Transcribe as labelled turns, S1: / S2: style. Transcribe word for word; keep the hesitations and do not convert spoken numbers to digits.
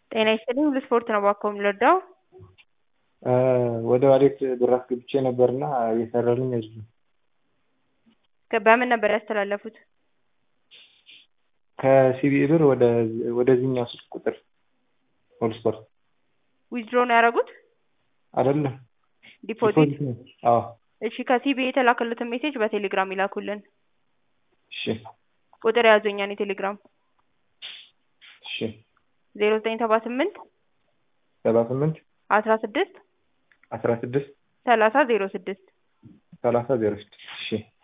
S1: ጤና ይስጥልኝ ሁሉ ስፖርት ነው እባክዎ የምንረዳው?
S2: ወደ ዋሌት ብር አስገብቼ ነበርና እየሰራልኝ አይደለም።
S1: በምን ነበር ያስተላለፉት?
S2: ከሲቢኢ ብር ወደ ወደዚህኛው ስልክ ቁጥር ሁሉ ስፖርት።
S1: ዊዝድሮ ነው ያደረጉት?
S2: አይደለም
S1: ዲፖዚት?
S2: ነው። አዎ
S1: እሺ ከሲቢኢ የተላከልዎትን ሜሴጅ በቴሌግራም ይላኩልን።
S2: እሺ
S1: ቁጥር ያዙ የእኛን የቴሌግራም
S2: እሺ
S1: ዜሮ ዘጠኝ ሰባ ስምንት
S2: ሰባ ስምንት
S1: አስራ ስድስት
S2: አስራ ስድስት
S1: ሰላሳ ዜሮ ስድስት
S2: ሰላሳ ዜሮ ስድስት እሺ